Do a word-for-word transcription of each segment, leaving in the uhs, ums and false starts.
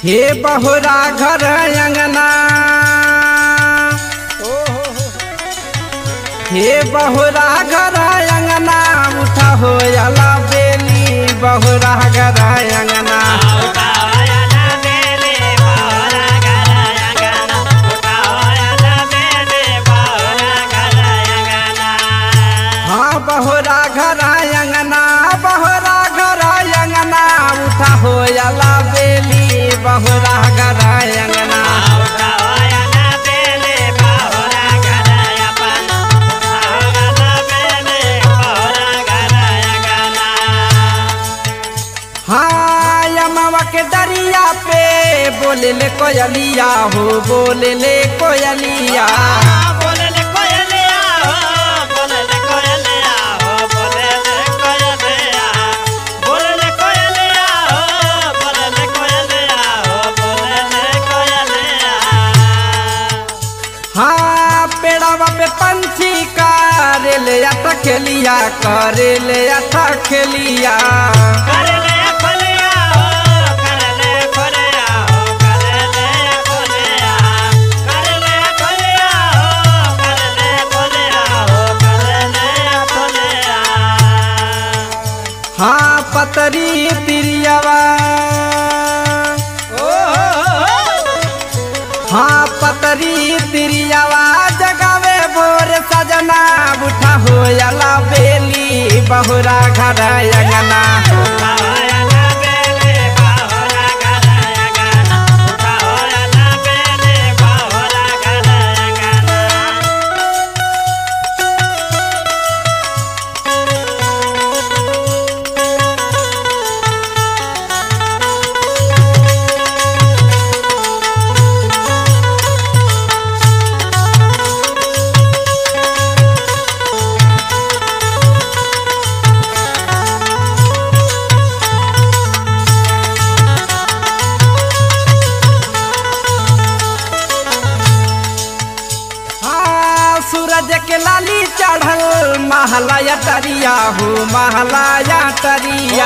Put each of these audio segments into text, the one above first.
हे बहुरा घर अंगना हे बहुरा घर अंगना उठा हो अला बेली बहुरा घर अंगना हाँ बहुरा घर अंगना बहुरा घर अंगना उठा हो अला बेली बहुरा घर अंगना हाँ यमवा के दरिया पे बोले ले कोयलिया हो बोले ले कोयलिया हाँ पेड़ावा पे पंछी करे ले अटा खेलिया करे ले अटा खेलिया हाँ पतरी तिरियावा हाँ पतरी तिरियावा जगावे भोर सजना उठा हो अला बेली बहुरा घर अंगना सूरज के लाली चढ़ल महलाया तरिया हो महलाया तरिया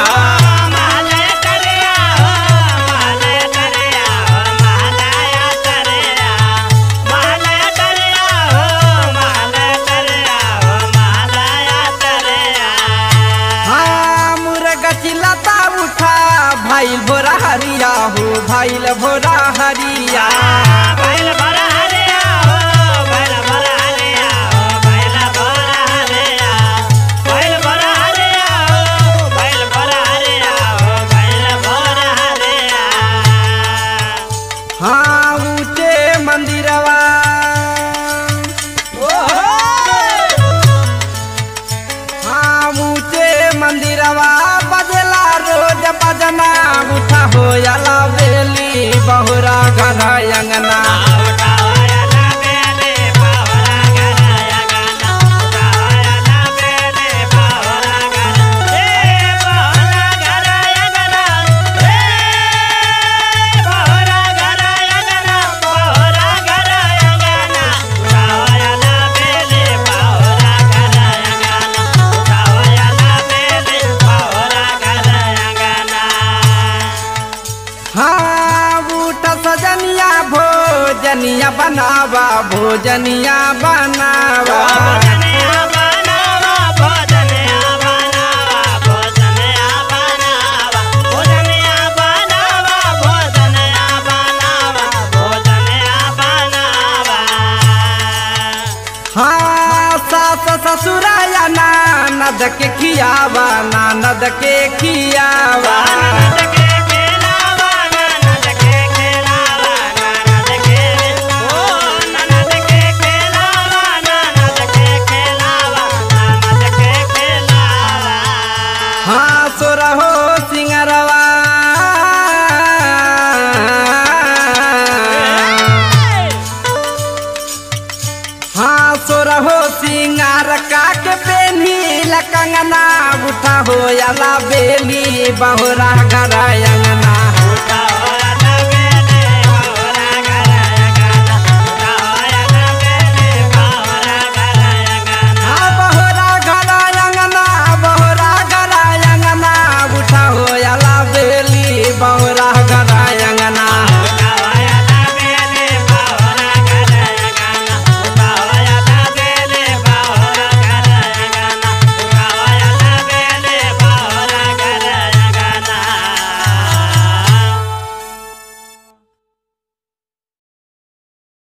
हाँ मुर्गा चिल्लाता उठा भाई भोरा हरिया हो भाई भोरा हरिया हाँ ऊंचे मंदिरवा हाँ ऊंचे मंदिरवा बजला रोज बजना उठा हो अला बेली बहुरा घर अंगना हाँ बूटा सजनिया भोजनिया बनावा भोजनिया बनावा हाँ सास ससुराया ननद के खियावा ननद के खियावा हाँ सोरहो सिंगरवा हाँ सोरहो सिंगार काके पेनी लकंगना उठा हो अला बेली बहुरा घर